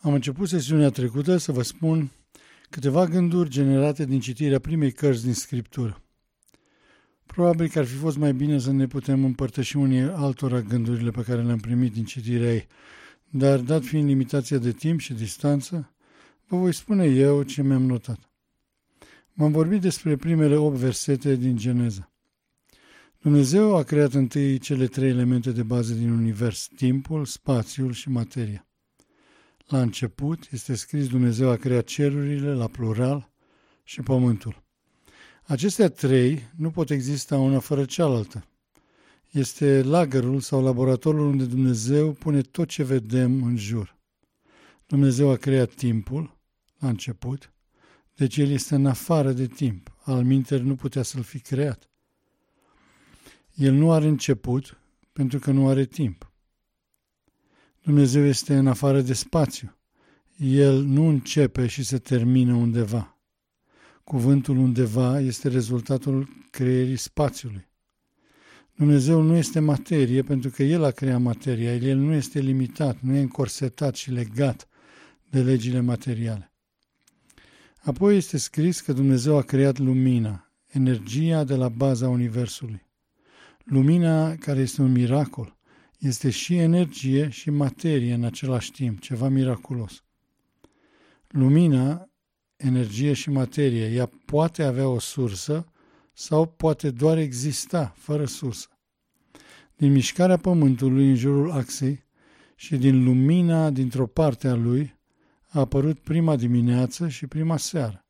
Am început sesiunea trecută să vă spun câteva gânduri generate din citirea primei cărți din Scriptură. Probabil că ar fi fost mai bine să ne putem împărtăși unii altora gândurile pe care le-am primit din citirea ei, dar dat fiind limitația de timp și distanță, vă voi spune eu ce mi-am notat. M-am vorbit despre primele 8 versete din Geneza. Dumnezeu a creat întâi cele 3 elemente de bază din univers, timpul, spațiul și materia. La început este scris Dumnezeu a creat cerurile, la plural, și pământul. Acestea 3 nu pot exista una fără cealaltă. Este lagărul sau laboratorul unde Dumnezeu pune tot ce vedem în jur. Dumnezeu a creat timpul, la început, deci El este în afară de timp, altminteri nu putea să-L fi creat. El nu are început, pentru că nu are timp. Dumnezeu este în afară de spațiu. El nu începe și se termină undeva. Cuvântul undeva este rezultatul creierii spațiului. Dumnezeu nu este materie pentru că El a creat materia. El nu este limitat, nu e încorsetat și legat de legile materiale. Apoi este scris că Dumnezeu a creat lumina, energia de la baza universului. Lumina, care este un miracol, este și energie și materie în același timp, ceva miraculos. Lumina, energie și materie, ea poate avea o sursă sau poate doar exista fără sursă. Din mișcarea pământului în jurul axei și din lumina dintr-o parte a lui a apărut prima dimineață și prima seară.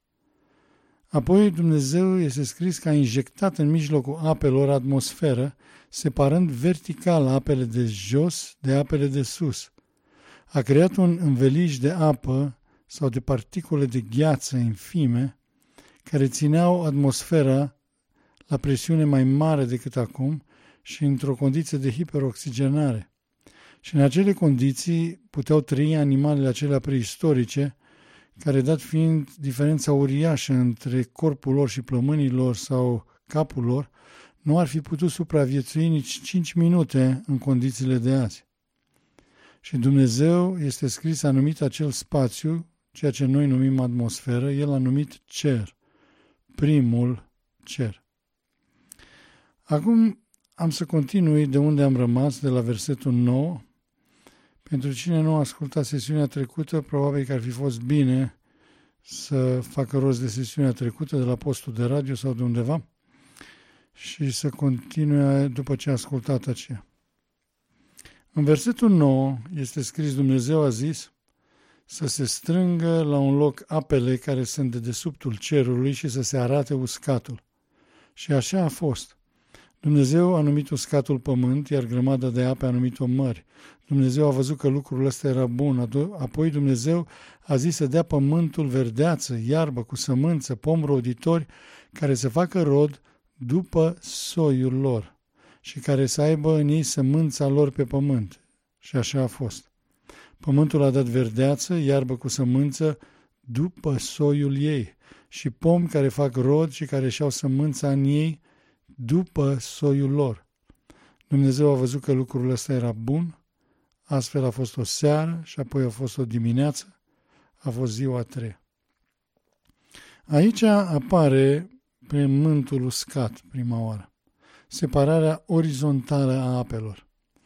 Apoi Dumnezeu este scris că a injectat în mijlocul apelor atmosferă, separând vertical apele de jos de apele de sus. A creat un înveliș de apă sau de particule de gheață infime care țineau atmosfera la presiune mai mare decât acum și într-o condiție de hiperoxigenare. Și în acele condiții puteau trăi animalele acelea preistorice, care, dat fiind diferența uriașă între corpul lor și plămânii lor sau capul lor, nu ar fi putut supraviețui nici 5 minute în condițiile de azi. Și Dumnezeu, este scris, a numit acel spațiu, ceea ce noi numim atmosferă, El a numit cer, primul cer. Acum am să continui de unde am rămas, de la versetul 9. Pentru cine nu a ascultat sesiunea trecută, probabil că ar fi fost bine să facă rost de sesiunea trecută de la postul de radio sau de undeva și să continue după ce a ascultat aceea. În versetul 9 este scris Dumnezeu a zis să se strângă la un loc apele care sunt de dedesubtul cerului și să se arate uscatul. Și așa a fost. Dumnezeu a numit uscatul pământ, iar grămada de ape a numit-o mări. Dumnezeu a văzut că lucrul ăsta era bun, apoi Dumnezeu a zis să dea pământul verdeață, iarbă cu sămânță, pom roditori, care să facă rod după soiul lor și care să aibă în ei sămânța lor pe pământ. Și așa a fost. Pământul a dat verdeață, iarbă cu sămânță după soiul ei și pomi care fac rod și care și-au sămânța în ei după soiul lor. Dumnezeu a văzut că lucrul ăsta era bun, astfel a fost o seară și apoi a fost o dimineață, a fost ziua a treia. Aici apare pământul uscat prima oară, separarea orizontală a apelor.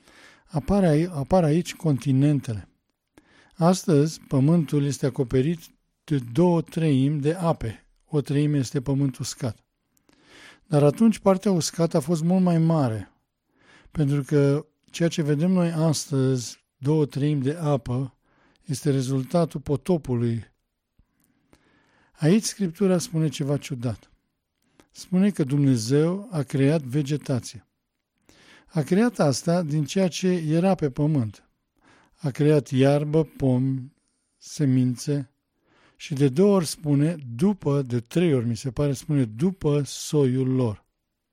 Apar aici continentele. Astăzi, pământul este acoperit de 2/3 de ape, 1/3 este pământ uscat. Dar atunci partea uscată a fost mult mai mare, pentru că ceea ce vedem noi astăzi, 2/3 de apă, este rezultatul potopului. Aici Scriptura spune ceva ciudat. Spune că Dumnezeu a creat vegetație. A creat asta din ceea ce era pe pământ. A creat iarbă, pomi, semințe și de 2 ori spune, de 3 ori mi se pare, spune după soiul lor.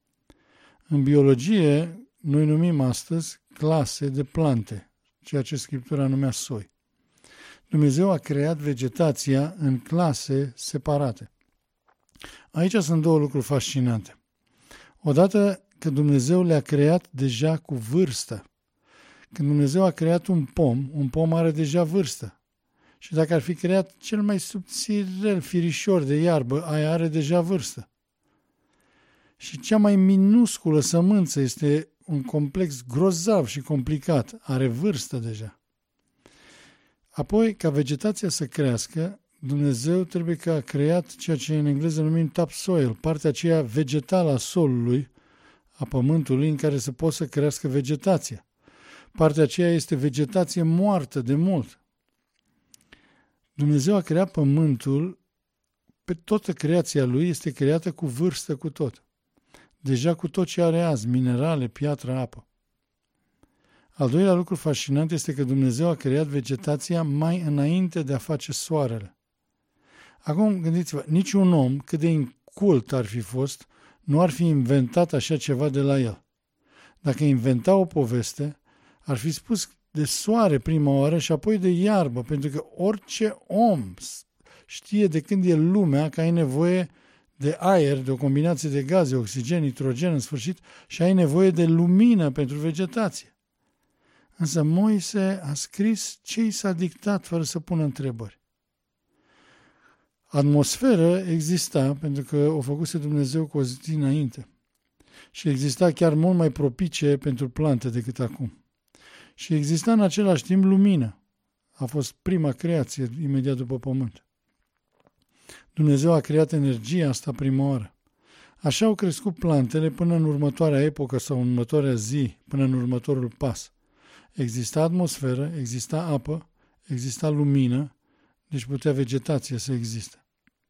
În biologie, noi numim astăzi clase de plante, ceea ce Scriptura numea soi. Dumnezeu a creat vegetația în clase separate. Aici sunt 2 lucruri fascinante. Odată că Dumnezeu le-a creat deja cu vârstă. Când Dumnezeu a creat un pom are deja vârstă. Și dacă ar fi creat cel mai subțirel firișor de iarbă, aia are deja vârstă. Și cea mai minusculă sămânță este un complex grozav și complicat, are vârstă deja. Apoi, ca vegetația să crească, Dumnezeu trebuie că a creat ceea ce în engleză numim topsoil, partea aceea vegetală a solului, a pământului, în care să poată să crească vegetația. Partea aceea este vegetație moartă de mult. Dumnezeu a creat pământul, pe toată creația lui este creată cu vârstă cu tot. Deja cu tot ce are azi, minerale, piatră, apă. Al doilea lucru fascinant este că Dumnezeu a creat vegetația mai înainte de a face soarele. Acum gândiți-vă, niciun om, cât de incult ar fi fost, nu ar fi inventat așa ceva de la el. Dacă inventa o poveste, ar fi spus de soare prima oară și apoi de iarbă, pentru că orice om știe de când e lumea că ai nevoie de aer, de o combinație de gaze, oxigen, nitrogen, în sfârșit, și ai nevoie de lumină pentru vegetație. Însă Moise a scris ce i s-a dictat fără să pună întrebări. Atmosferă exista, pentru că o făcuse Dumnezeu cu o zi înainte. Și exista chiar mult mai propice pentru plante decât acum. Și exista în același timp lumină. A fost prima creație imediat după pământ. Dumnezeu a creat energia asta prima oară. Așa au crescut plantele până în următoarea epocă sau în următoarea zi, până în următorul pas. Exista atmosferă, exista apă, exista lumină, deci putea vegetație să existe.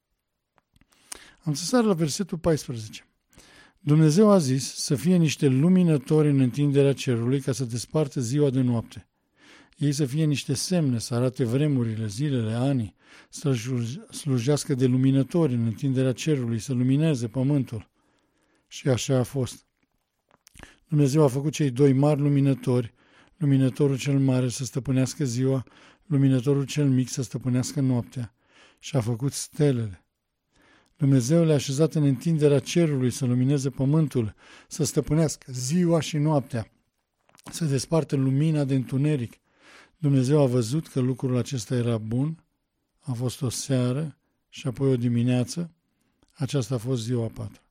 Am să sar la versetul 14. Dumnezeu a zis să fie niște luminători în întinderea cerului ca să despartă ziua de noapte. Ei să fie niște semne, să arate vremurile, zilele, anii, să slujească de luminători în întinderea cerului, să lumineze pământul. Și așa a fost. Dumnezeu a făcut cei doi mari luminători, luminătorul cel mare să stăpânească ziua, luminătorul cel mic să stăpânească noaptea, și a făcut stelele. Dumnezeu le-a așezat în întinderea cerului să lumineze pământul, să stăpânească ziua și noaptea, să despartă lumina de întuneric. Dumnezeu a văzut că lucrul acesta era bun, a fost o seară și apoi o dimineață, aceasta a fost ziua a patra.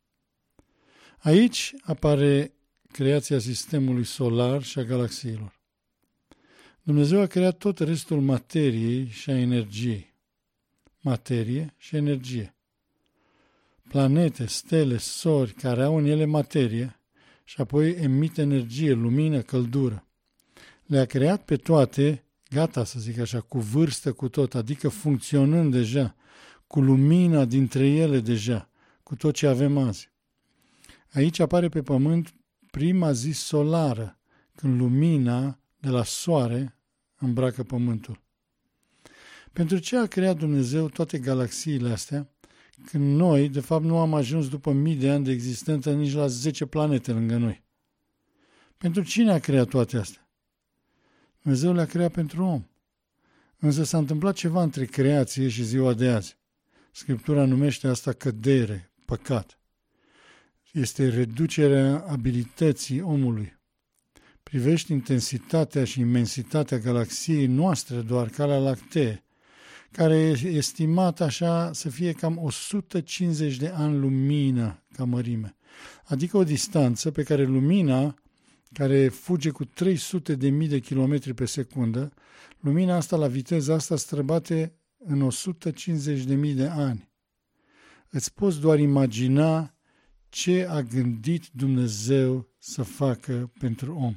Aici apare creația sistemului solar și a galaxiilor. Dumnezeu a creat tot restul materiei și a energiei. Materie și energie. Planete, stele, sori care au în ele materie și apoi emit energie, lumină, căldură. Le-a creat pe toate, gata să zic așa, cu vârstă cu tot, adică funcționând deja, cu lumina dintre ele deja, cu tot ce avem azi. Aici apare pe pământ prima zi solară, când lumina de la soare îmbracă pământul. Pentru ce a creat Dumnezeu toate galaxiile astea, când noi, de fapt, nu am ajuns după mii de ani de existență nici la 10 planete lângă noi? Pentru cine a creat toate astea? Dumnezeu le-a creat pentru om. Însă s-a întâmplat ceva între creație și ziua de azi. Scriptura numește asta cădere, păcat. Este reducerea abilității omului. Privești intensitatea și imensitatea galaxiei noastre, doar Calea Lactee, care e estimată așa să fie cam 150 de ani lumină ca mărime. Adică o distanță pe care lumina, care fuge cu 300.000 de kilometri pe secundă, lumina asta la viteza asta străbate în 150.000 de ani. Îți poți doar imagina ce a gândit Dumnezeu să facă pentru om.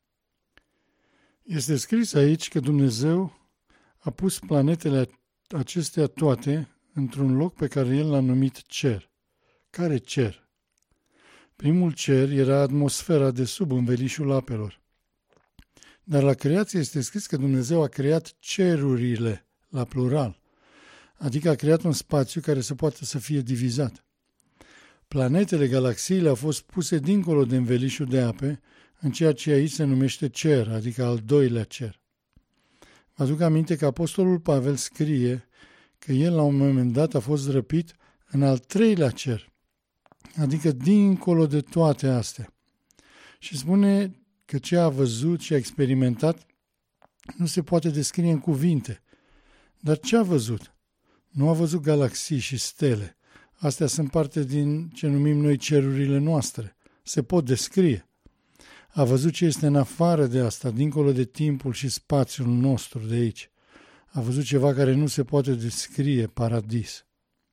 Este scris aici că Dumnezeu a pus planetele acestea toate într-un loc pe care El l-a numit cer. Care cer? Primul cer era atmosfera de sub învelișul apelor. Dar la creație este scris că Dumnezeu a creat cerurile, la plural, adică a creat un spațiu care să poată să fie divizat. Planetele, galaxiile au fost puse dincolo de învelișul de ape, în ceea ce aici se numește cer, adică al doilea cer. Vă aduc aminte că Apostolul Pavel scrie că el la un moment dat a fost răpit în al treilea cer, adică dincolo de toate astea. Și spune că ce a văzut și a experimentat nu se poate descrie în cuvinte. Dar ce a văzut? Nu a văzut galaxii și stele. Astea sunt parte din ce numim noi cerurile noastre. Se pot descrie. A văzut ce este în afară de asta, dincolo de timpul și spațiul nostru de aici. A văzut ceva care nu se poate descrie, paradis.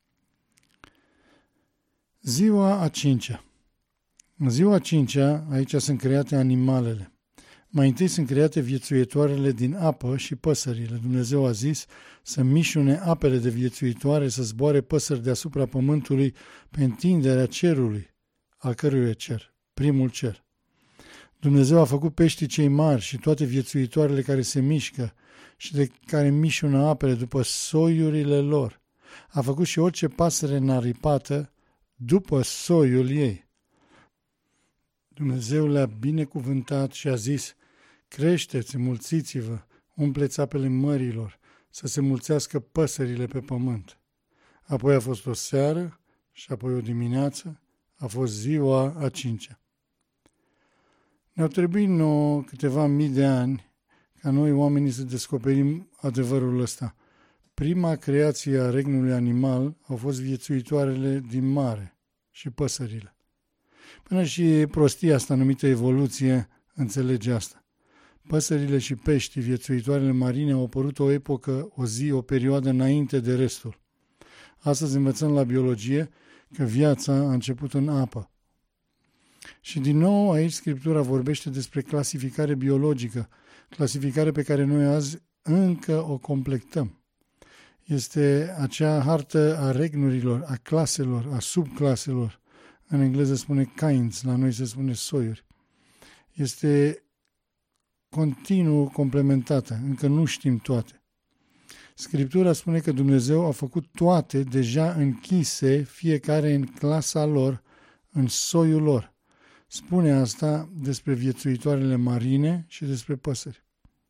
Ziua a cincea. În ziua a cincea, aici sunt create animalele. Mai întâi sunt create viețuitoarele din apă și păsările. Dumnezeu a zis să mișune apele de viețuitoare, să zboare păsări deasupra pământului pe întinderea cerului, al cărui cer, primul cer. Dumnezeu a făcut peștii cei mari și toate viețuitoarele care se mișcă și de care mișună apele după soiurile lor. A făcut și orice pasăre înaripată după soiul ei. Dumnezeu le-a binecuvântat și a zis: creșteți, mulțiți-vă, umpleți apele mărilor, să se mulțească păsările pe pământ. Apoi a fost o seară și apoi o dimineață, a fost ziua a cincea. Ne-au trebuit nouă câteva mii de ani ca noi oamenii să descoperim adevărul ăsta. Prima creație a regnului animal au fost viețuitoarele din mare și păsările. Până și prostia asta numită evoluție înțelege asta. Păsările și peștii, viețuitoarele marine, au apărut o epocă, o zi, o perioadă înainte de restul. Astăzi învățăm la biologie că viața a început în apă. Și din nou aici Scriptura vorbește despre clasificare biologică, clasificare pe care noi azi încă o completăm. Este acea hartă a regnurilor, a claselor, a subclaselor. În engleză spune kinds, la noi se spune soiuri. Este continuu complementată, încă nu știm toate. Scriptura spune că Dumnezeu a făcut toate deja închise, fiecare în clasa lor, în soiul lor. Spune asta despre viețuitoarele marine și despre păsări.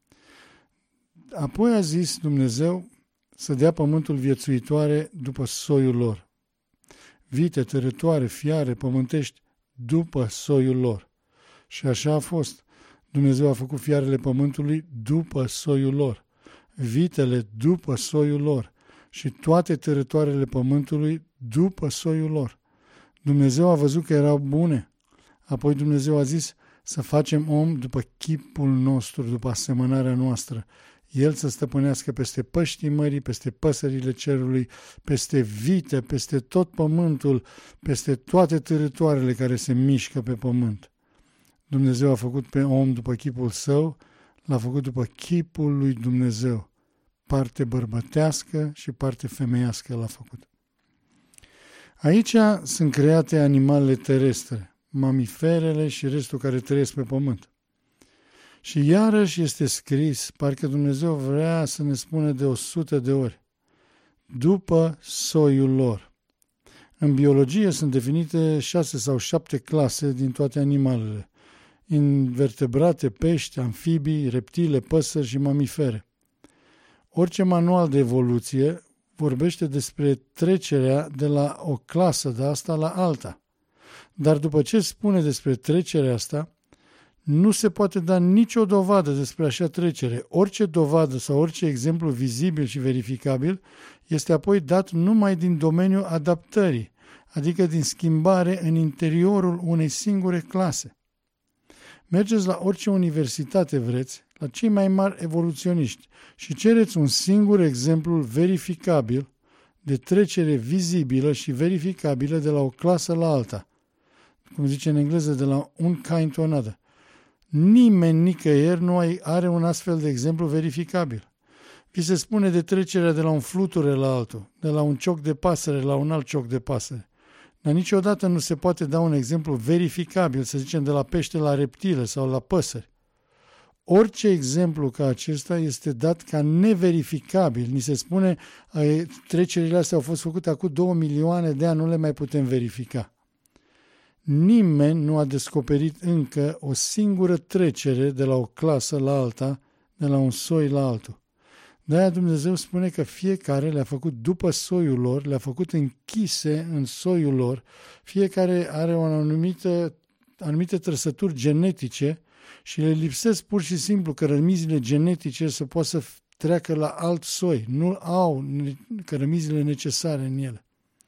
Apoi a zis Dumnezeu să dea pământul viețuitoare după soiul lor. Vite, tărătoare, fiare, pământești, după soiul lor. Și așa a fost. Dumnezeu a făcut fiarele pământului după soiul lor, vitele după soiul lor și toate tărătoarele pământului după soiul lor. Dumnezeu a văzut că erau bune. Apoi Dumnezeu a zis să facem om după chipul nostru, după asemănarea noastră. El să stăpânească peste păștii mării, peste păsările cerului, peste vite, peste tot pământul, peste toate târătoarele care se mișcă pe pământ. Dumnezeu a făcut pe om după chipul său, l-a făcut după chipul lui Dumnezeu. Parte bărbătească și parte femeiască l-a făcut. Aici sunt create animalele terestre, mamiferele și restul care trăiesc pe pământ. Și iarăși este scris, parcă Dumnezeu vrea să ne spună de 100 de ori, după soiul lor. În biologie sunt definite 6 sau 7 clase din toate animalele, invertebrate, pești, amfibii, reptile, păsări și mamifere. Orice manual de evoluție vorbește despre trecerea de la o clasă de asta la alta. Dar după ce spune despre trecerea asta, nu se poate da nicio dovadă despre așa trecere. Orice dovadă sau orice exemplu vizibil și verificabil este apoi dat numai din domeniul adaptării, adică din schimbare în interiorul unei singure clase. Mergeți la orice universitate vreți, la cei mai mari evoluționiști și cereți un singur exemplu verificabil de trecere vizibilă și verificabilă de la o clasă la alta. Cum zice în engleză, de la un kind to another. Nimeni nicăieri nu are un astfel de exemplu verificabil. Vi se spune de trecerea de la un fluture la altul, de la un cioc de pasăre la un alt cioc de pasăre. Dar niciodată nu se poate da un exemplu verificabil, să zicem, de la pește la reptile sau la păsări. Orice exemplu ca acesta este dat ca neverificabil. Ni se spune, trecerile astea au fost făcute acum 2 milioane de ani, nu le mai putem verifica. Nimeni nu a descoperit încă o singură trecere de la o clasă la alta, de la un soi la altul. De-aia Dumnezeu spune că fiecare le-a făcut după soiul lor, le-a făcut închise în soiul lor, fiecare are o anumite trăsături genetice și le lipsesc pur și simplu cărămizile genetice să poată să treacă la alt soi, nu au cărămizile necesare în ele.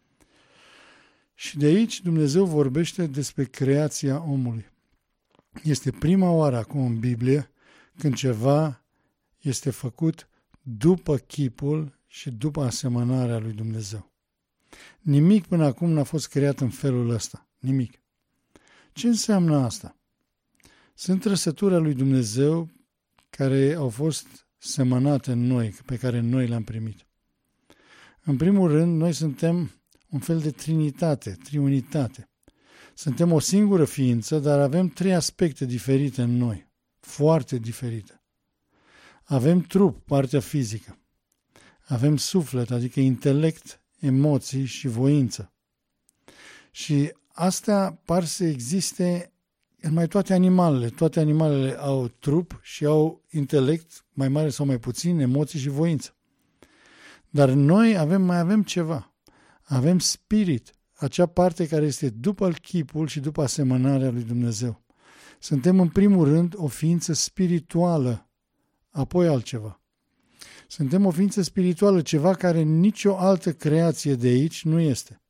Și de aici Dumnezeu vorbește despre creația omului. Este prima oară acum în Biblie când ceva este făcut după chipul și după asemănarea lui Dumnezeu. Nimic până acum n-a fost creat în felul ăsta. Nimic. Ce înseamnă asta? Sunt trăsături ale lui Dumnezeu care au fost semănate în noi, pe care noi le-am primit. În primul rând, noi suntem un fel de trinitate, triunitate. Suntem o singură ființă, dar avem 3 aspecte diferite în noi, foarte diferite. Avem trup, partea fizică. Avem suflet, adică intelect, emoții și voință. Și astea par să existe în mai toate animalele. Toate animalele au trup și au intelect, mai mare sau mai puțin, emoții și voință. Dar noi mai avem ceva. Avem spirit, acea parte care este după chipul și după asemănarea lui Dumnezeu. Suntem în primul rând o ființă spirituală, apoi altceva. Suntem o ființă spirituală, ceva care nicio altă creație de aici nu este.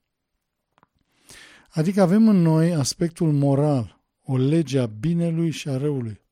Adică avem în noi aspectul moral, o lege a binelui și a răului.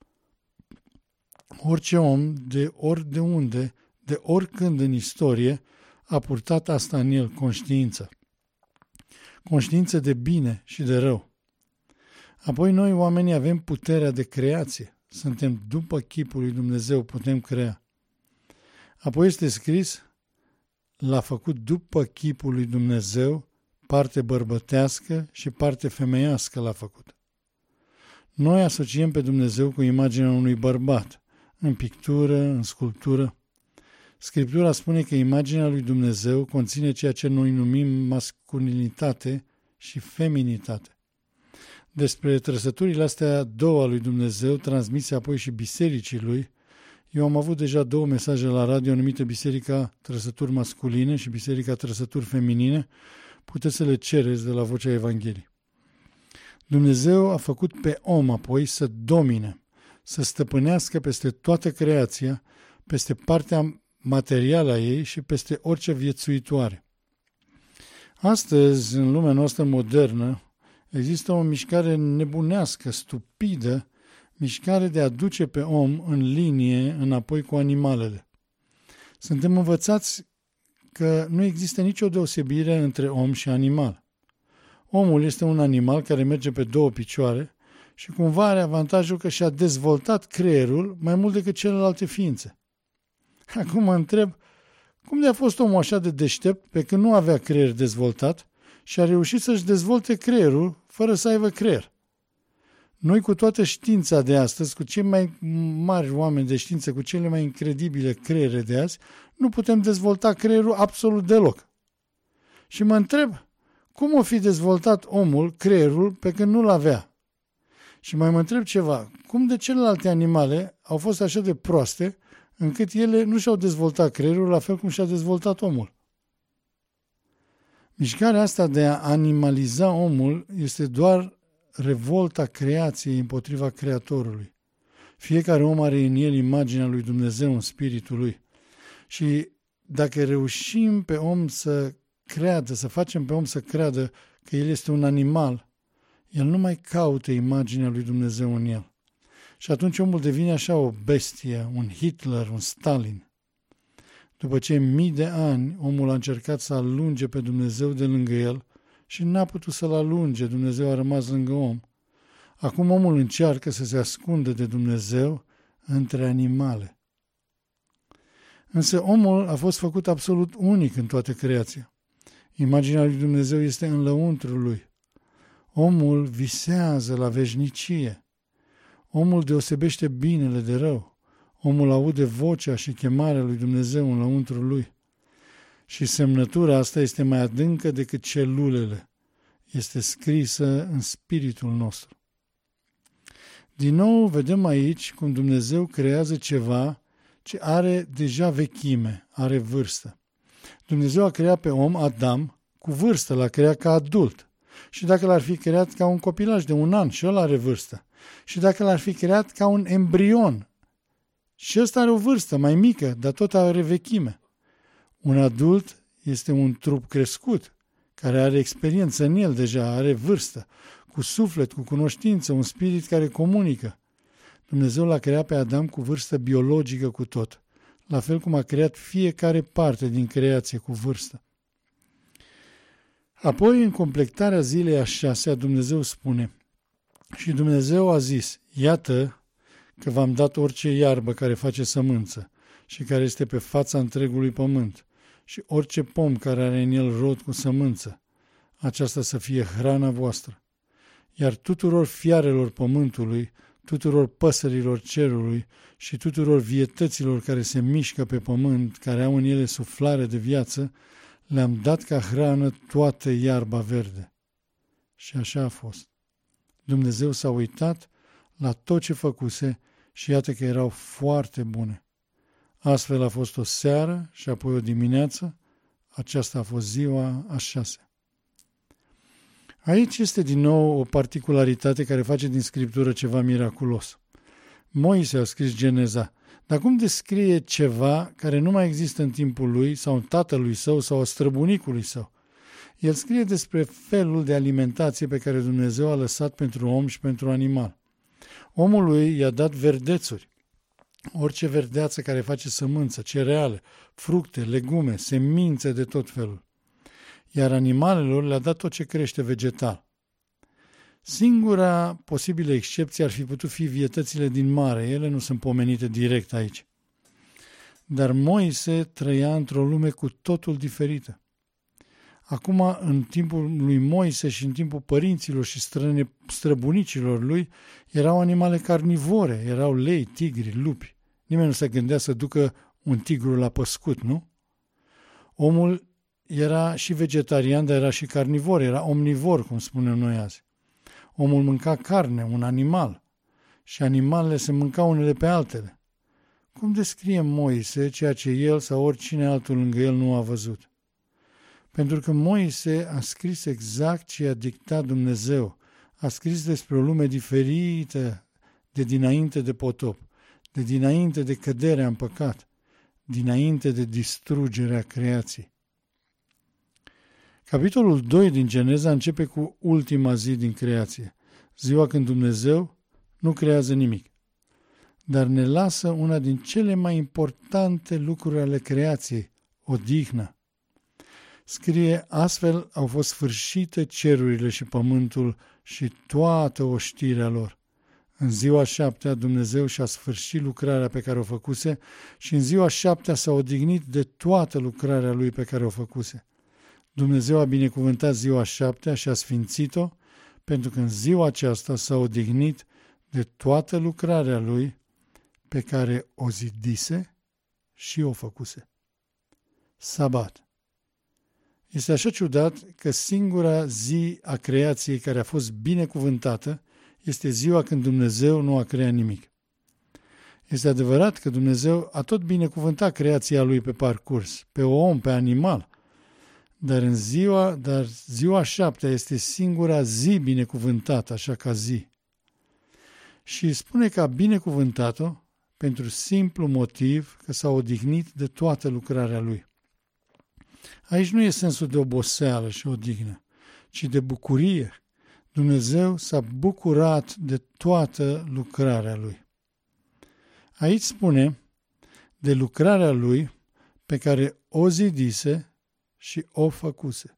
Orice om, de oriunde, de oricând în istorie, a purtat asta în el, conștiință. Conștiință de bine și de rău. Apoi noi, oamenii, avem puterea de creație. Suntem după chipul lui Dumnezeu, putem crea. Apoi este scris, l-a făcut după chipul lui Dumnezeu, parte bărbătească și parte femeiască l-a făcut. Noi asociem pe Dumnezeu cu imaginea unui bărbat, în pictură, în sculptură. Scriptura spune că imaginea lui Dumnezeu conține ceea ce noi numim masculinitate și feminitate. Despre trăsăturile astea 2 ale lui Dumnezeu, transmise apoi și bisericii lui, eu am avut deja 2 mesaje la radio numite Biserica Trăsături Masculine și Biserica Trăsături Feminine. Puteți să le cereți de la Vocea Evangheliei. Dumnezeu a făcut pe om apoi să domine, să stăpânească peste toată creația, peste partea materială a ei și peste orice viețuitoare. Astăzi, în lumea noastră modernă, există o mișcare nebunească, stupidă, mișcare de a duce pe om în linie înapoi cu animalele. Suntem învățați că nu există nicio deosebire între om și animal. Omul este un animal care merge pe 2 picioare și cumva are avantajul că și-a dezvoltat creierul mai mult decât celelalte ființe. Acum mă întreb, cum de-a fost omul așa de deștept pe când nu avea creier dezvoltat și a reușit să-și dezvolte creierul fără să aibă creier? Noi cu toată știința de astăzi, cu cei mai mari oameni de știință, cu cele mai incredibile creiere de azi, nu putem dezvolta creierul absolut deloc. Și mă întreb, cum o fi dezvoltat omul creierul pe când nu-l avea? Și mai mă întreb ceva, cum de celelalte animale au fost așa de proaste încât ele nu și-au dezvoltat creierul la fel cum și-a dezvoltat omul? Mișcarea asta de a animaliza omul este doar revolta creației împotriva Creatorului. Fiecare om are în el imaginea lui Dumnezeu în spiritul lui. Și dacă reușim pe om să creadă, să facem pe om să creadă că el este un animal, el nu mai caută imaginea lui Dumnezeu în el. Și atunci omul devine așa o bestie, un Hitler, un Stalin. După ce 1000 de ani omul a încercat să alunge pe Dumnezeu de lângă el și n-a putut să-l alunge, Dumnezeu a rămas lângă om. Acum omul încearcă să se ascundă de Dumnezeu între animale. Însă omul a fost făcut absolut unic în toată creația. Imaginea lui Dumnezeu este în lăuntrul lui. Omul visează la veșnicie. Omul deosebește binele de rău. Omul aude vocea și chemarea lui Dumnezeu în lăuntrul lui. Și semnătura asta este mai adâncă decât celulele. Este scrisă în spiritul nostru. Din nou vedem aici cum Dumnezeu creează ceva ce are deja vechime, are vârstă. Dumnezeu a creat pe om, Adam, cu vârstă, l-a creat ca adult. Și dacă l-ar fi creat ca un copilaj de 1 an, și ăla are vârstă. Și dacă l-ar fi creat ca un embrion, Și ăsta are o vârstă mai mică, dar tot are vechime. Un adult este un trup crescut, care are experiență în el deja, are vârstă, cu suflet, cu cunoștință, un spirit care comunică. Dumnezeu l-a creat pe Adam cu vârstă biologică cu tot, la fel cum a creat fiecare parte din creație cu vârstă. Apoi, în completarea zilei a 6-a, Dumnezeu spune: și Dumnezeu a zis, iată că v-am dat orice iarbă care face sămânță și care este pe fața întregului pământ și orice pom care are în el rod cu sămânță, aceasta să fie hrana voastră. Iar tuturor fiarelor pământului, tuturor păsărilor cerului și tuturor vietăților care se mișcă pe pământ, care au în ele suflare de viață, le-am dat ca hrană toată iarba verde. Și așa a fost. Dumnezeu s-a uitat la tot ce făcuse și iată că erau foarte bune. Astfel a fost o seară și apoi o dimineață, aceasta a fost ziua a 6-a. Aici este din nou o particularitate care face din Scriptură ceva miraculos. Moise a scris Geneza, dar cum descrie ceva care nu mai există în timpul lui sau în tatălui său sau a străbunicului său? El scrie despre felul de alimentație pe care Dumnezeu a lăsat pentru om și pentru animal. Omului i-a dat verdețuri, orice verdeață care face sămânță, cereale, fructe, legume, semințe de tot felul. Iar animalelor le-a dat tot ce crește vegetal. Singura posibilă excepție ar fi putut fi vietățile din mare, ele nu sunt pomenite direct aici. Dar Moise trăia într-o lume cu totul diferită. Acum, în timpul lui Moise și în timpul părinților și străbunicilor lui, erau animale carnivore, erau lei, tigri, lupi. Nimeni nu se gândea să ducă un tigru la păscut, nu? Omul era și vegetarian, dar era și carnivor, era omnivor, cum spunem noi azi. Omul mânca carne, un animal, și animalele se mâncau unele pe altele. Cum descrie Moise ceea ce el sau oricine altul lângă el nu a văzut? Pentru că Moise a scris exact ce a dictat Dumnezeu. A scris despre o lume diferită de dinainte de potop, de dinainte de căderea în păcat, dinainte de distrugerea creației. Capitolul 2 din Geneza începe cu ultima zi din creație, ziua când Dumnezeu nu creează nimic, dar ne lasă una din cele mai importante lucruri ale creației, odihna. Scrie, astfel au fost sfârșite cerurile și pământul și toată oștirea lor. În ziua 7-a Dumnezeu și-a sfârșit lucrarea pe care o făcuse și în ziua 7-a s-a odihnit de toată lucrarea lui pe care o făcuse. Dumnezeu a binecuvântat ziua 7-a și a sfințit-o, pentru că în ziua aceasta s-a odihnit de toată lucrarea lui pe care o zidise și o făcuse. Sabat. Este așa ciudat că singura zi a creației care a fost binecuvântată este ziua când Dumnezeu nu a creat nimic. Este adevărat că Dumnezeu a tot binecuvântat creația lui pe parcurs, pe om, pe animal, dar ziua 7-a este singura zi binecuvântată, așa ca zi. Și spune că a binecuvântat-o pentru simplu motiv că s-a odihnit de toată lucrarea lui. Aici nu e sensul de oboseală și odihnă, ci de bucurie. Dumnezeu s-a bucurat de toată lucrarea lui. Aici spune de lucrarea lui pe care o zidise și o făcuse.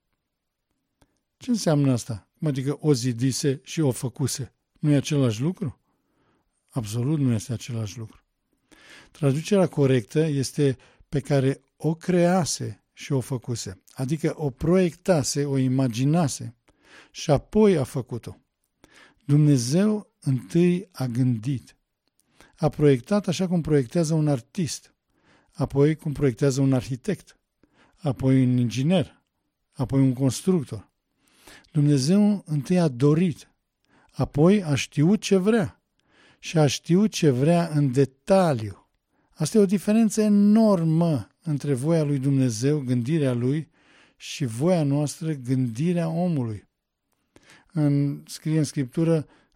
Ce înseamnă asta? Adică o zidise și o făcuse. Nu e același lucru? Absolut nu este același lucru. Traducerea corectă este pe care o crease și o făcuse. Adică o proiectase, o imaginase și apoi a făcut-o. Dumnezeu întâi a gândit. A proiectat așa cum proiectează un artist, apoi cum proiectează un arhitect, apoi un inginer, apoi un constructor. Dumnezeu întâi a dorit, apoi a știut ce vrea și a știut ce vrea în detaliu. Asta e o diferență enormă între voia lui Dumnezeu, gândirea lui, și voia noastră, gândirea omului. Scrie în Scriptură,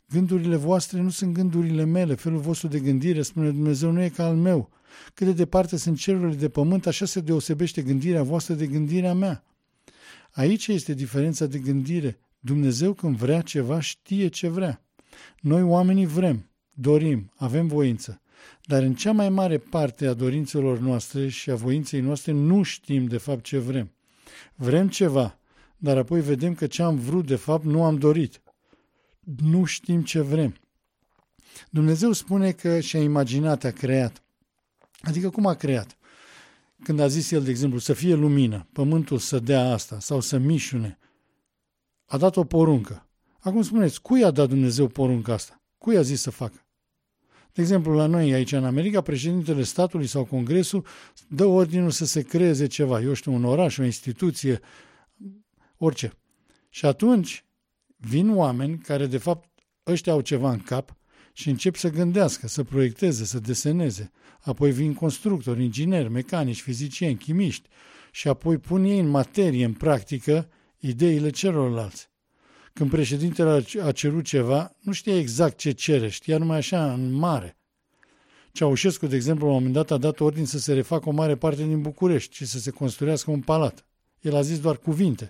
Gândurile voastre nu sunt gândurile mele, felul vostru de gândire, spune Dumnezeu, nu e ca al meu. Cât de departe sunt cerurile de pământ, așa se deosebește gândirea voastră de gândirea mea. Aici este diferența de gândire. Dumnezeu când vrea ceva știe ce vrea. Noi oamenii vrem, dorim, avem voință, dar în cea mai mare parte a dorințelor noastre și a voinței noastre nu știm de fapt ce vrem. Vrem ceva, dar apoi vedem că ce am vrut de fapt nu am dorit. Nu știm ce vrem. Dumnezeu spune că și-a imaginat, a creat. Adică cum a creat? Când a zis el, de exemplu, să fie lumină, pământul să dea asta sau să mișune, a dat o poruncă. Acum spuneți, cui a dat Dumnezeu porunca asta? Cui a zis să facă? De exemplu, la noi aici în America, președintele statului sau congresul dă ordinul să se creeze ceva, eu știu, un oraș, o instituție, orice. Și atunci vin oameni care de fapt ăștia au ceva în cap și încep să gândească, să proiecteze, să deseneze. Apoi vin constructori, ingineri, mecanici, fizicieni, chimiști și apoi pun ei în materie, în practică, ideile celorlalți. Când președintele a cerut ceva, nu știa exact ce cere, știa numai așa, în mare. Ceaușescu, de exemplu, la un moment dat a dat ordin să se refacă o mare parte din București și să se construiască un palat. El a zis doar cuvinte.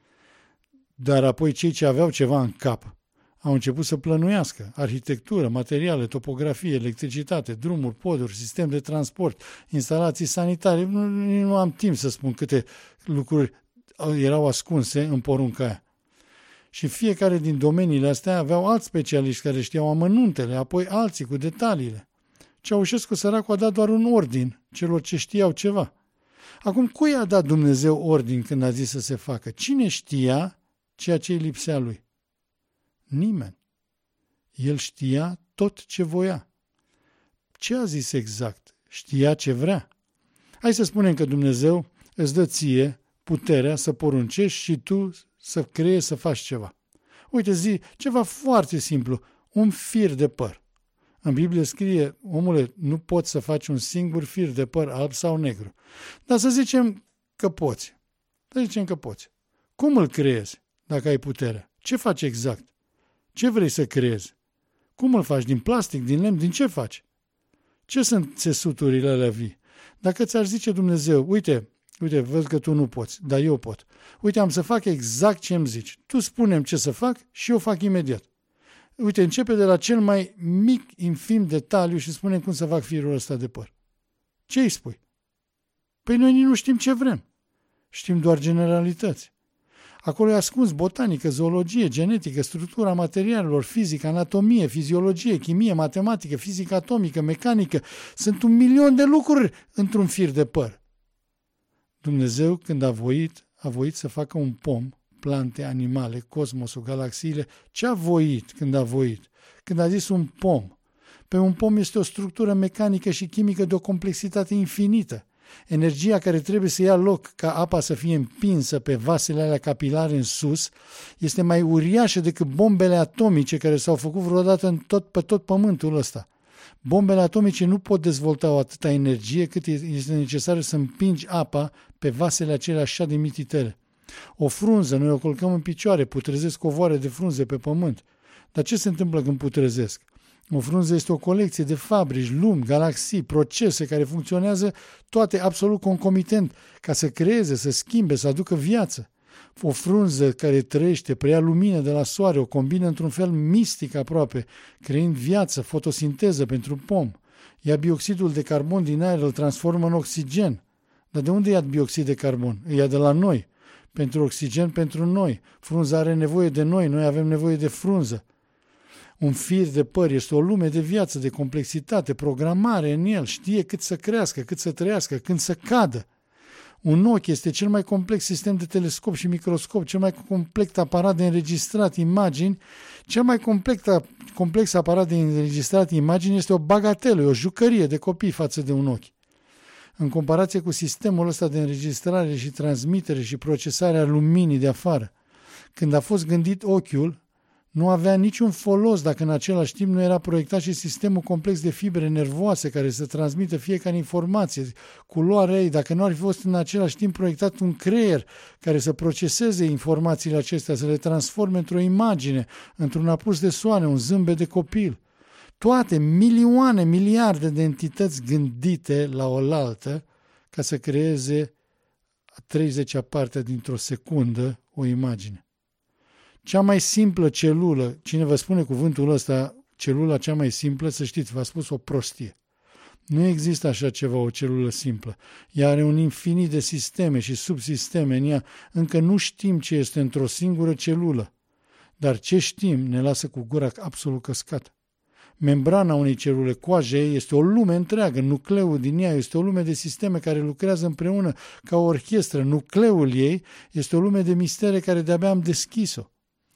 Dar apoi cei ce aveau ceva în cap au început să plănuiască arhitectură, materiale, topografie, electricitate, drumuri, poduri, sistem de transport, instalații sanitare. Nu am timp să spun câte lucruri erau ascunse în porunca aia. Și fiecare din domeniile astea aveau alți specialiști care știau amănuntele, apoi alții cu detaliile. Ceaușescu săracul a dat doar un ordin celor ce știau ceva. Acum, cui a dat Dumnezeu ordin când a zis să se facă? Cine știa ceea ce îi lipsea lui? Nimeni. El știa tot ce voia. Ce a zis exact? Știa ce vrea. Hai să spunem că Dumnezeu îți dă ție puterea să poruncești și tu să creezi, să faci ceva. Uite, zi ceva foarte simplu, un fir de păr. În Biblie scrie, omule, nu poți să faci un singur fir de păr alb sau negru. Dar să zicem că poți. Cum îl creezi dacă ai puterea? Ce faci exact? Ce vrei să creezi? Cum îl faci? Din plastic, din lemn, din ce faci? Ce sunt țesuturile alea vii? Dacă ți-ar zice Dumnezeu, uite, văd că tu nu poți, dar eu pot. Uite, am să fac exact ce îmi zici. Tu spune-mi ce să fac și eu fac imediat. Uite, începe de la cel mai mic, infim detaliu și spune cum să fac firul ăsta de păr. Ce îi spui? Păi noi nici nu știm ce vrem. Știm doar generalități. Acolo e ascuns botanică, zoologie, genetică, structura materialelor, fizică, anatomie, fiziologie, chimie, matematică, fizică atomică, mecanică. Sunt 1.000.000 de lucruri într-un fir de păr. Dumnezeu, când a voit să facă un pom, plante, animale, cosmosul, galaxiile. Ce a voit când a voit? Când a zis un pom. Pe un pom este o structură mecanică și chimică de o complexitate infinită. Energia care trebuie să ia loc ca apa să fie împinsă pe vasele alea capilare în sus este mai uriașă decât bombele atomice care s-au făcut vreodată pe tot pământul ăsta. Bombele atomice nu pot dezvolta o atâta energie cât este necesar să împingi apa pe vasele acelea așa de mititele. O frunză, noi o culcăm în picioare, putrezesc covoare de frunze pe pământ. Dar ce se întâmplă când putrezesc? O frunză este o colecție de fabrici, lumi, galaxii, procese care funcționează toate absolut concomitent ca să creeze, să schimbe, să aducă viață. O frunză care trăiește, preia lumină de la soare, o combină într-un fel mistic aproape, creând viață, fotosinteză pentru pom. Ia bioxidul de carbon din aer, îl transformă în oxigen. Dar de unde ia bioxid de carbon? Îi ia de la noi. Pentru oxigen, pentru noi. Frunza are nevoie de noi, noi avem nevoie de frunză. Un fir de păr este o lume de viață, de complexitate, programare în el, știe cât să crească, cât să trăiască, când să cadă. Un ochi este cel mai complex sistem de telescop și microscop, cel mai complex aparat de înregistrat imagini. Cel mai complex aparat de înregistrat imagini este o bagatelă, o jucărie de copii față de un ochi. În comparație cu sistemul ăsta de înregistrare și transmitere și procesare a luminii de afară. Când a fost gândit ochiul, Nu avea niciun folos dacă în același timp nu era proiectat și sistemul complex de fibre nervoase care să transmită fiecare informație, culoarea ei, dacă nu ar fi fost în același timp proiectat un creier care să proceseze informațiile acestea, să le transforme într-o imagine, într-un apus de soane, un zâmbet de copil. Toate, milioane, miliarde de entități gândite la oaltă ca să creeze a 30-a parte dintr-o secundă o imagine. Cea mai simplă celulă, cine vă spune cuvântul ăsta, celula cea mai simplă, să știți, v-a spus o prostie. Nu există așa ceva, o celulă simplă. Ea are un infinit de sisteme și subsisteme în ea. Încă nu știm ce este într-o singură celulă, dar ce știm ne lasă cu gura absolut căscată. Membrana unei celule, coaja ei, este o lume întreagă. Nucleul din ea este o lume de sisteme care lucrează împreună ca o orchestră. Nucleul ei este o lume de mistere care de-abia am deschis-o.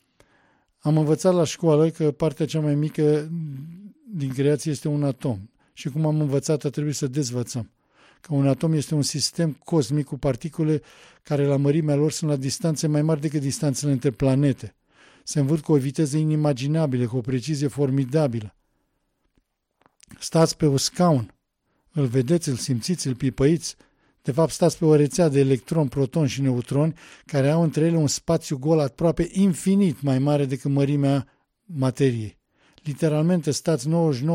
Am învățat la școală că partea cea mai mică din creație este un atom. Și cum am învățat, a trebuit să dezvățăm. Că un atom este un sistem cosmic cu particule care la mărimea lor sunt la distanțe mai mari decât distanțele între planete. Se învârt cu o viteză inimaginabilă, cu o precizie formidabilă. Stați pe un scaun, îl vedeți, îl simțiți, îl pipăiți. De fapt, stați pe o rețea de electroni, protoni și neutroni care au între ele un spațiu gol aproape infinit mai mare decât mărimea materiei. Literalmente stați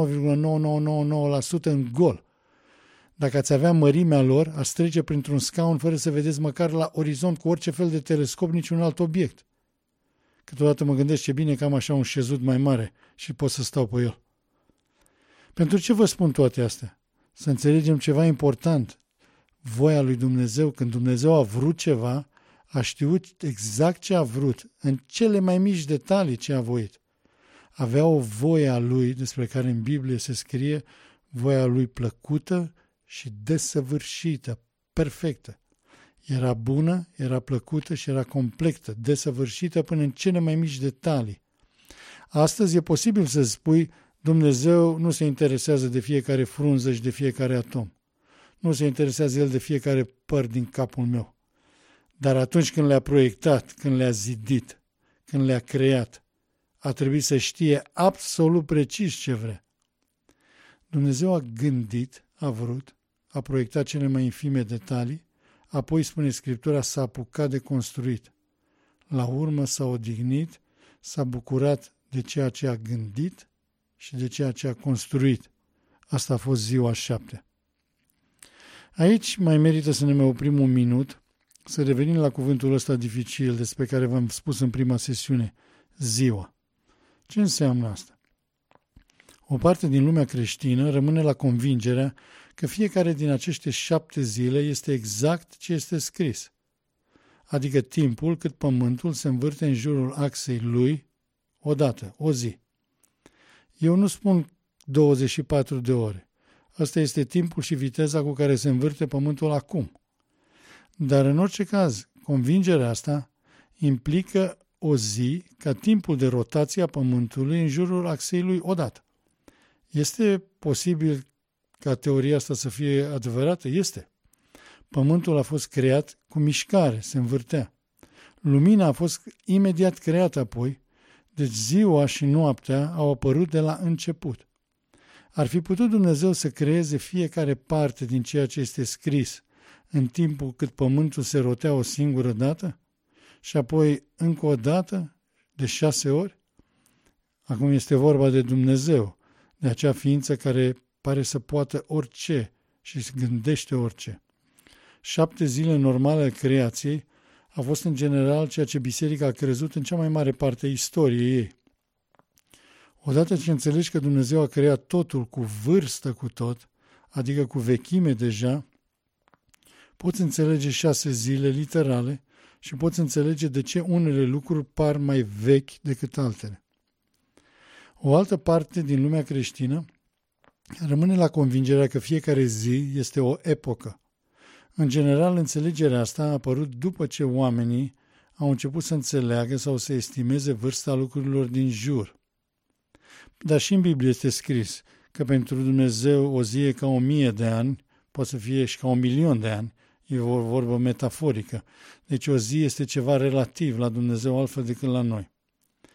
99,9999% în gol. Dacă ați avea mărimea lor, ați trece printr-un scaun fără să vedeți măcar la orizont cu orice fel de telescop niciun alt obiect. Câteodată mă gândesc ce bine că am așa un șezut mai mare și pot să stau pe el. Pentru ce vă spun toate astea? Să înțelegem ceva important. Voia lui Dumnezeu, când Dumnezeu a vrut ceva, a știut exact ce a vrut, în cele mai mici detalii ce a voit. Avea o voie a lui, despre care în Biblie se scrie, voia lui plăcută și desăvârșită, perfectă. Era bună, era plăcută și era completă, desăvârșită până în cele mai mici detalii. Astăzi e posibil să spui, Dumnezeu nu se interesează de fiecare frunză și de fiecare atom. Nu se interesează El de fiecare păr din capul meu. Dar atunci când le-a proiectat, când le-a zidit, când le-a creat, a trebuit să știe absolut precis ce vrea. Dumnezeu a gândit, a vrut, a proiectat cele mai infime detalii, apoi, spune Scriptura, s-a apucat de construit. La urmă s-a odihnit, s-a bucurat de ceea ce a gândit și de ceea ce a construit. Asta a fost ziua 7. Aici mai merită să ne mai oprim un minut, să revenim la cuvântul ăsta dificil despre care v-am spus în prima sesiune, ziua. Ce înseamnă asta? O parte din lumea creștină rămâne la convingerea că fiecare din aceste 7 zile este exact ce este scris, adică timpul cât pământul se învârte în jurul axei lui odată, o zi. Eu nu spun 24 de ore. Ăsta este timpul și viteza cu care se învârte pământul acum. Dar în orice caz, convingerea asta implică o zi ca timpul de rotație a pământului în jurul axei lui odată. Este posibil ca teoria asta să fie adevărată? Este. Pământul a fost creat cu mișcare, se învârtea. Lumina a fost imediat creată apoi, deci ziua și noaptea au apărut de la început. Ar fi putut Dumnezeu să creeze fiecare parte din ceea ce este scris în timpul cât pământul se rotea o singură dată și apoi încă o dată de 6 ori? Acum este vorba de Dumnezeu, de acea ființă care pare să poată orice și se gândește orice. 7 zile normale ale creației a fost în general ceea ce biserica a crezut în cea mai mare parte a istoriei ei. Odată ce înțelegi că Dumnezeu a creat totul cu vârstă cu tot, adică cu vechime deja, poți înțelege 6 zile literale și poți înțelege de ce unele lucruri par mai vechi decât altele. O altă parte din lumea creștină rămâne la convingerea că fiecare zi este o epocă. În general, înțelegerea asta a apărut după ce oamenii au început să înțeleagă sau să estimeze vârsta lucrurilor din jur. Dar și în Biblie este scris că pentru Dumnezeu o zi e ca 1000 de ani, poate să fie și ca 1.000.000 de ani, e o vorbă metaforică. Deci o zi este ceva relativ la Dumnezeu altfel decât la noi.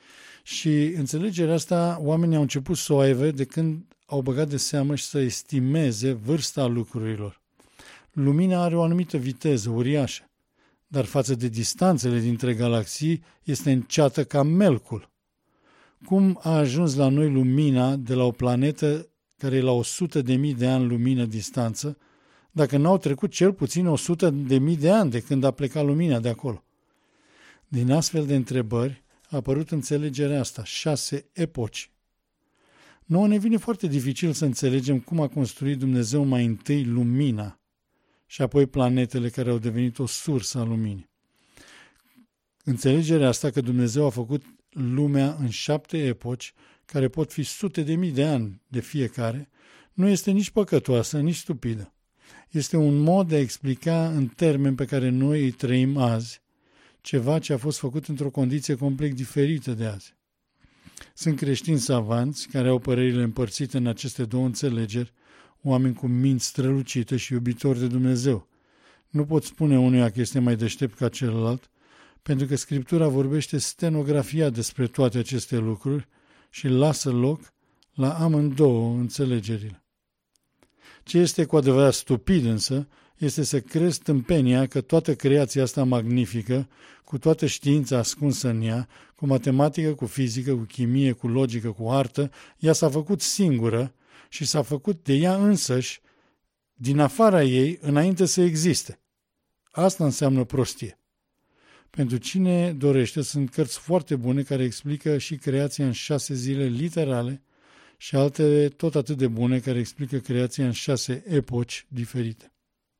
Și înțelegerea asta oamenii au început să o aibă de când au băgat de seamă și să estimeze vârsta lucrurilor. Lumina are o anumită viteză uriașă, dar față de distanțele dintre galaxii este înceată ca melcul. Cum a ajuns la noi lumina de la o planetă care e la 100.000 de ani lumină distanță, dacă n-au trecut cel puțin 100.000 de ani de când a plecat lumina de acolo? Din astfel de întrebări a apărut înțelegerea asta, 6 epoci. Nouă ne vine foarte dificil să înțelegem cum a construit Dumnezeu mai întâi lumina și apoi planetele care au devenit o sursă a luminii. Înțelegerea asta că Dumnezeu a făcut lumea în 7 epoci, care pot fi sute de mii de ani de fiecare, nu este nici păcătoasă, nici stupidă. Este un mod de a explica în termeni pe care noi îi trăim azi, ceva ce a fost făcut într-o condiție complet diferită de azi. Sunt creștini savanți care au părerile împărțite în aceste două înțelegeri, oameni cu minți strălucite și iubitori de Dumnezeu. Nu pot spune unuia că este mai deștept ca celălalt, pentru că Scriptura vorbește stenografia despre toate aceste lucruri și lasă loc la amândouă înțelegerile. Ce este cu adevărat stupid însă, este să crezi tâmpenia că toată creația asta magnifică, cu toată știința ascunsă în ea, cu matematică, cu fizică, cu chimie, cu logică, cu artă, ea s-a făcut singură și s-a făcut de ea însăși, din afara ei, înainte să existe. Asta înseamnă prostie. Pentru cine dorește, sunt cărți foarte bune care explică și creația în 6 zile literale și altele tot atât de bune care explică creația în 6 epoci diferite.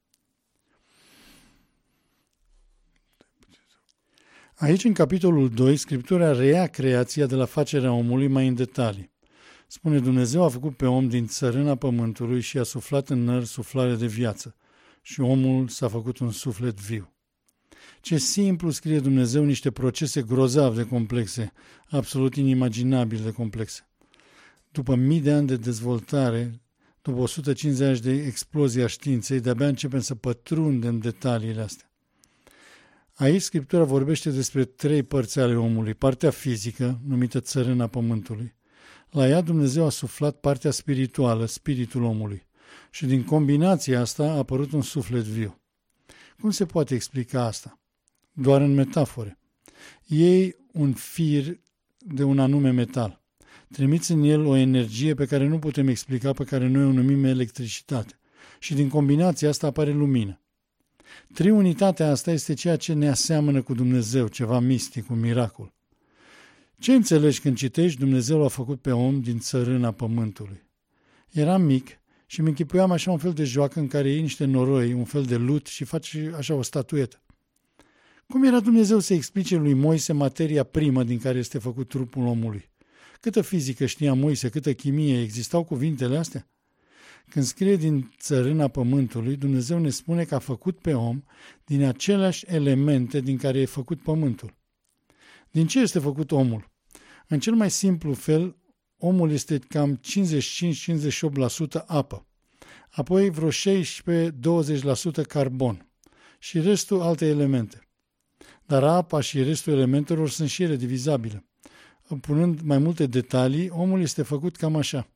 Aici, în capitolul 2, Scriptura reia creația de la facerea omului mai în detalii. Spune: Dumnezeu a făcut pe om din țărâna pământului și a suflat în nări suflare de viață și omul s-a făcut un suflet viu. Ce simplu scrie Dumnezeu niște procese grozav de complexe, absolut inimaginabil de complexe. După mii de ani de dezvoltare, după 150 de ani de explozie a științei, de-abia începem să pătrundem detaliile astea. Aici Scriptura vorbește despre 3 părți ale omului: partea fizică, numită țărâna pământului. La ea Dumnezeu a suflat partea spirituală, spiritul omului. Și din combinația asta a apărut un suflet viu. Cum se poate explica asta? Doar în metafore. Iei un fir de un anume metal. Trimiți în el o energie pe care nu putem explica, pe care noi o numim electricitate. Și din combinația asta apare lumină. Triunitatea asta este ceea ce ne aseamănă cu Dumnezeu, ceva mistic, un miracol. Ce înțelegi când citești Dumnezeu l-a făcut pe om din țărâna pământului? Eram mic și îmi închipuiam așa un fel de joacă în care iei niște noroi, un fel de lut și faci așa o statuetă. Cum era Dumnezeu să explice lui Moise materia primă din care este făcut trupul omului? Câtă fizică știa Moise, câtă chimie, existau cuvintele astea? Când scrie din țărâna pământului, Dumnezeu ne spune că a făcut pe om din aceleași elemente din care e făcut pământul. Din ce este făcut omul? În cel mai simplu fel, omul este cam 55-58% apă, apoi vreo 16-20% carbon și restul alte elemente. Dar apa și restul elementelor sunt și ele divizabile. Punând mai multe detalii, omul este făcut cam așa.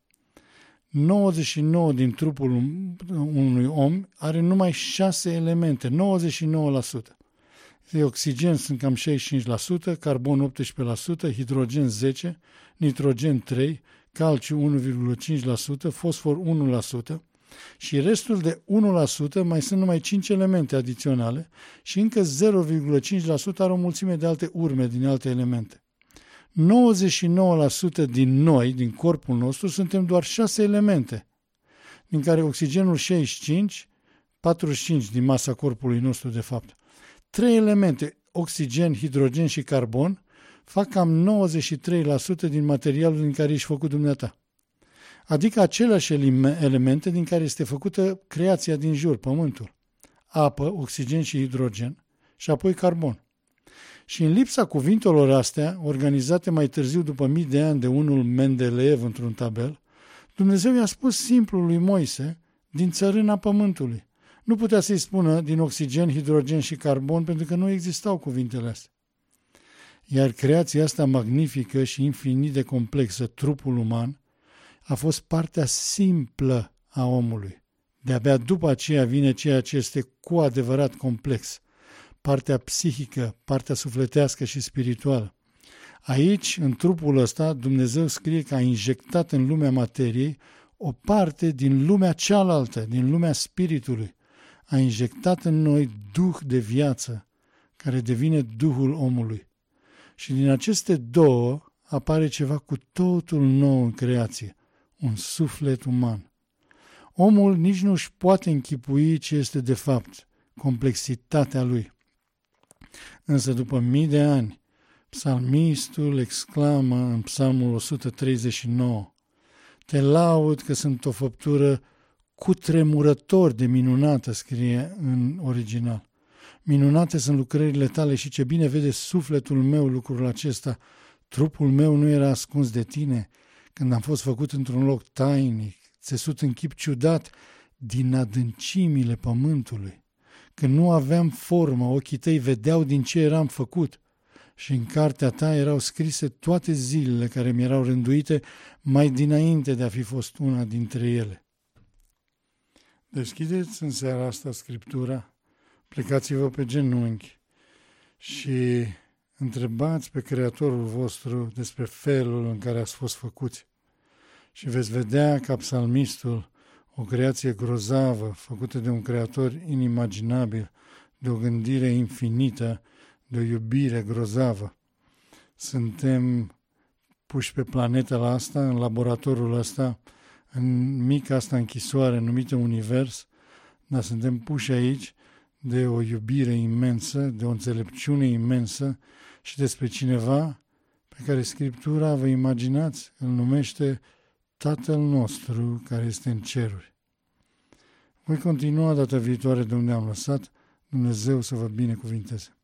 99 din trupul unui om are numai 6 elemente, 99%. De oxigen sunt cam 65%, carbon 18%, hidrogen 10%, nitrogen 3%, calciu 1,5%, fosfor 1% și restul de 1% mai sunt numai 5 elemente adiționale și încă 0,5% are o mulțime de alte urme din alte elemente. 99% din noi, din corpul nostru, suntem doar 6 elemente, din care oxigenul 65, 45 din masa corpului nostru de fapt. 3 elemente, oxigen, hidrogen și carbon, fac cam 93% din materialul din care ești făcut dumneata. Adică aceleași elemente din care este făcută creația din jur, pământul. Apă, oxigen și hidrogen și apoi carbon. Și în lipsa cuvintelor astea, organizate mai târziu după mii de ani de unul Mendeleev într-un tabel, Dumnezeu i-a spus simplu lui Moise din țărâna pământului. Nu putea să-i spună din oxigen, hidrogen și carbon pentru că nu existau cuvintele astea. Iar creația asta magnifică și infinit de complexă, trupul uman, a fost partea simplă a omului. De-abia după aceea vine ceea ce este cu adevărat complex, partea psihică, partea sufletească și spirituală. Aici, în trupul ăsta, Dumnezeu scrie că a injectat în lumea materiei o parte din lumea cealaltă, din lumea spiritului. A injectat în noi duh de viață, care devine duhul omului. Și din aceste două apare ceva cu totul nou în creație, un suflet uman. Omul nici nu își poate închipui ce este de fapt, complexitatea lui. Însă după mii de ani, psalmistul exclamă în psalmul 139, Te laud că sunt o făptură cutremurător de minunată, scrie în original. Minunate sunt lucrările tale și ce bine vede sufletul meu lucrul acesta. Trupul meu nu era ascuns de tine când am fost făcut într-un loc tainic, țesut în chip ciudat din adâncimile pământului. Când nu aveam formă, ochii tăi vedeau din ce eram făcut și în cartea ta erau scrise toate zilele care mi erau rânduite mai dinainte de a fi fost una dintre ele. Deschideți în seara asta Scriptura, plecați-vă pe genunchi și întrebați pe Creatorul vostru despre felul în care ați fost făcuți. Și veți vedea ca psalmistul o creație grozavă, făcută de un Creator inimaginabil, de o gândire infinită, de o iubire grozavă. Suntem puși pe planeta asta, în laboratorul ăsta, în mica asta închisoare numită univers, dar suntem puși aici de o iubire imensă, de o înțelepciune imensă și despre cineva pe care Scriptura, vă imaginați, îl numește Tatăl nostru care este în ceruri. Voi continua data viitoare de unde am lăsat. Dumnezeu să vă binecuvinteze.